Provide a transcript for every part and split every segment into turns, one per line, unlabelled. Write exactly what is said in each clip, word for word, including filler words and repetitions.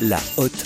La Haute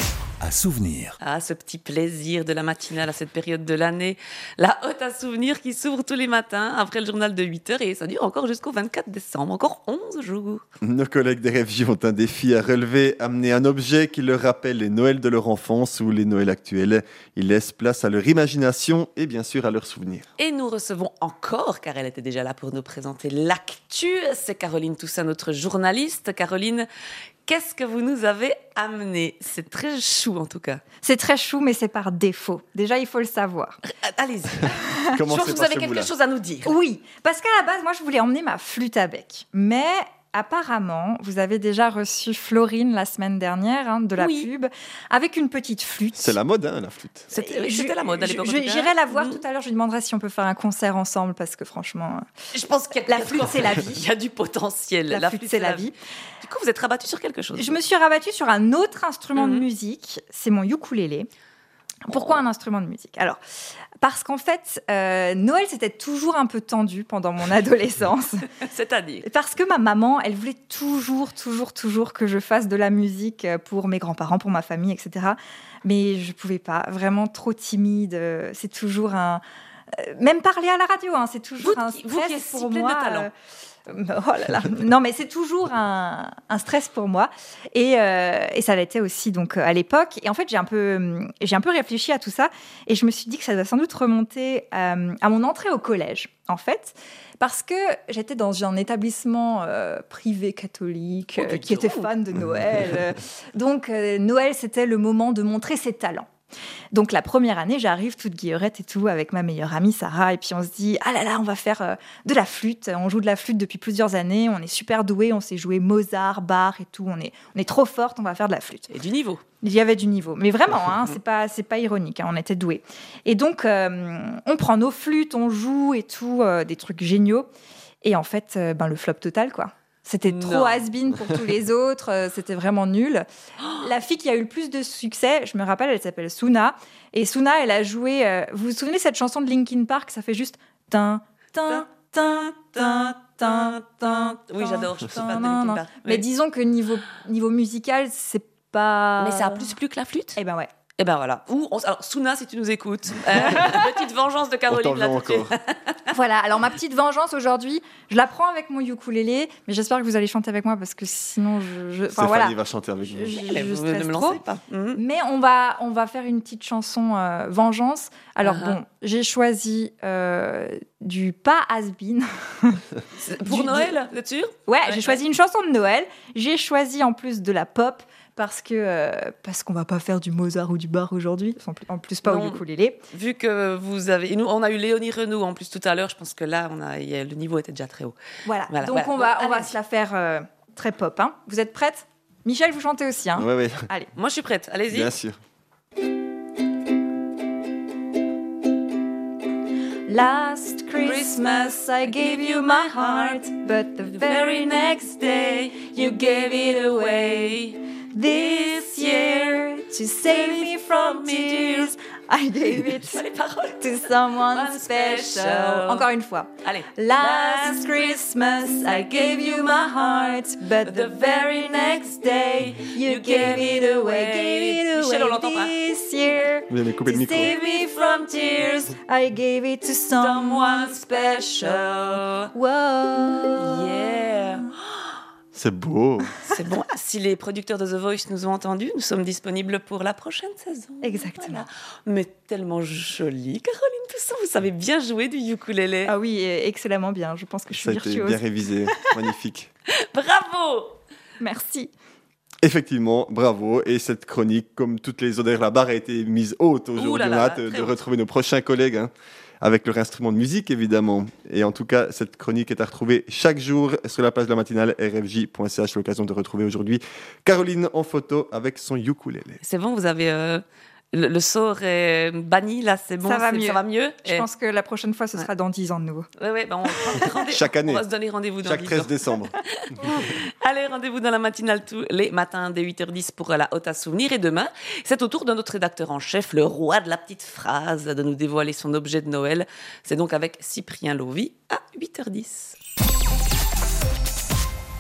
à souvenir.
Ah, ce petit plaisir de la matinale à cette période de l'année. La Haute à souvenir qui s'ouvre tous les matins après le journal de huit heures et ça dure encore jusqu'au vingt-quatre décembre, encore onze jours.
Nos collègues des R F J ont un défi à relever, amener un objet qui leur rappelle les Noëls de leur enfance ou les Noëls actuels. Ils laissent place à leur imagination et bien sûr à leurs souvenirs.
Et nous recevons encore, car elle était déjà là pour nous présenter l'actu, c'est Caroline Toussaint, notre journaliste. Caroline, qu'est-ce que vous nous avez amené ? C'est très chou en tout cas.
C'est très chou, mais c'est par défaut. Déjà, il faut le savoir.
Allez-y.
Comment
Je pense
c'est
que vous avez
par ce
quelque
bout-là
chose à nous dire.
Oui, parce qu'à la base, moi, je voulais emmener ma flûte à bec. Mais apparemment, vous avez déjà reçu Florine la semaine dernière, hein, de la
Oui.
pub, avec une petite flûte.
C'est la mode, hein, la flûte.
C'était, oui,
Je-
c'était la mode à l'époque.
je-
en tout cas.
J'irai la voir
Mhm.
tout à l'heure. Je lui demanderai si on peut faire un concert ensemble, parce que franchement,
Je pense qu'il y a
La flûte, c'est la vie.
Il y a du potentiel.
la, flûte, c'est la vie.
Du coup, vous êtes rabattu sur quelque chose.
Je me suis rabattue sur un autre instrument
Mhm.
de musique, c'est mon ukulélé. Pourquoi
Oh.
un instrument de musique ? Alors, parce qu'en fait, euh, Noël, c'était toujours un peu tendu pendant mon adolescence.
C'est-à-dire.
Parce que ma maman, elle voulait toujours, toujours, toujours que je fasse de la musique pour mes grands-parents, pour ma famille, et cetera. Mais je ne pouvais pas, vraiment trop timide. euh, C'est toujours un... euh, Même parler à la radio, hein, c'est toujours
Vous
un
qui-
stress
vous qui êtes si
pour
pleine de
moi.
talent.
euh, Oh là là. Non, mais c'est toujours un, un stress pour moi. Et, euh, et ça l'était aussi donc, euh, à l'époque. Et en fait, j'ai un, peu, j'ai un peu réfléchi à tout ça. Et je me suis dit que ça doit sans doute remonter euh, à mon entrée au collège, en fait. Parce que j'étais dans un établissement euh, privé catholique
Oh,
euh,
dis
qui était
donc.
fan de Noël. Euh, donc, euh, Noël, c'était le moment de montrer ses talents. Donc la première année, j'arrive toute guillerette et tout avec ma meilleure amie Sarah, et puis on se dit ah là là, on va faire euh, de la flûte. On joue de la flûte depuis plusieurs années, on est super doués, on sait jouer Mozart, Bach et tout. On est on est trop forte, on va faire de la flûte.
Et du niveau.
Il y avait du niveau, mais vraiment, hein, c'est pas c'est pas ironique, hein, on était doués. Et donc euh, on prend nos flûtes, on joue et tout, euh, des trucs géniaux. Et en fait, euh, ben le flop total quoi. C'était
Non.
trop has-been pour tous les autres, euh, c'était vraiment nul. La fille qui a eu le plus de succès, je me rappelle, elle s'appelle Suna. Et Suna, elle a joué. euh, vous vous souvenez de cette chanson de Linkin Park ? Ça fait juste. Tin, tin, tin, tin, tin, tin.
Oui, j'adore, je suis
tin,
fan de
tin,
Linkin
tin.
Park.
Mais
Oui.
disons que niveau, niveau musical, c'est pas.
Mais ça a plus plus que la flûte.
Eh ben ouais.
Et ben voilà. Ou on- alors Suna, si tu nous écoutes, euh, petite vengeance de
On
Caroline
t'en veut
là tout de
encore.
suite.
Voilà, alors ma petite vengeance aujourd'hui, je la prends avec mon ukulélé, mais j'espère que vous allez chanter avec moi parce que sinon je. je... Enfin
Stéphanie
voilà.
va chanter avec nous.
Je, je-
Mais
je
vous ne
stresse
me
trop.
lancez pas. Mhm.
Mais on va, on va faire une petite chanson euh, vengeance. Alors
Ah ah.
bon, j'ai choisi euh, du pas has-been.
C'est Pour
Du-
Noël, vous êtes sûr ?
Ouais,
Ouais,
j'ai choisi une chanson de Noël. J'ai choisi en plus de la pop parce que euh, parce qu'on va pas faire du Mozart ou du Bach aujourd'hui. En plus, en plus pas
Non.
au ukulélé.
Vu que vous avez, et nous, on a eu Léonie Renaud en plus tout à l'heure. Je pense que là, on a, il y a- le niveau était déjà très haut.
Voilà.
Voilà,
Donc
voilà.
on va,
Bon,
on va
allez-y.
se la faire euh, très pop. Hein. Vous êtes prêtes ? Michel, vous chantez aussi. Hein.
Ouais, ouais,
Allez.
Moi, je suis prête. Allez-y.
bien sûr.
Last Christmas I gave you my heart, but the very next day you gave it away. This year, to save me from tears, I gave it
Les paroles.
to someone
One
special.
special.
Encore une fois.
Allez.
Last Christmas I gave you my heart, but the very next day you gave it away. Gave it
Michel, on
away
l'entend pas.
this year.
Vous avez coupé le
To
micro.
save me from tears, I gave it to someone special. Whoa.
Yeah.
C'est beau.
C'est bon. Si les producteurs de The Voice nous ont entendus, nous sommes disponibles pour la prochaine saison.
Exactement.
Voilà. Mais tellement jolie, Caroline Toussaint. Vous savez bien jouer du ukulélé.
Ah oui, euh, excellemment bien. Je pense que je
Ça a
suis
été
virtuose.
bien révisé. Magnifique.
Bravo.
Merci.
Effectivement, bravo. Et cette chronique, comme toutes les autres, la barre a été mise haute
Ouh
aujourd'hui.
là
On
là,
a hâte
très
de
haute.
retrouver nos prochains collègues hein, avec leur instrument de musique, évidemment. Et en tout cas, cette chronique est à retrouver chaque jour sur la page de la matinale r f j point c h. C'est l'occasion de retrouver aujourd'hui Caroline en photo avec son ukulélé.
C'est bon, vous avez euh, le, le sort est banni là, c'est bon,
Ça va
c'est-
mieux.
Ça va mieux.
Je
Et-
pense que la prochaine fois, ce sera dans dix ans de nouveau.
Ouais, ouais, bah on, rendez-
Chaque année.
on va se donner rendez-vous dans
Chaque
dix
treize
ans.
décembre.
Allez, rendez-vous dans la matinale tous les matins dès huit heures dix pour la Haute à souvenir. Et demain, c'est au tour de notre rédacteur en chef, le roi de la petite phrase, de nous dévoiler son objet de Noël. C'est donc avec Cyprien Lovy à huit heures dix.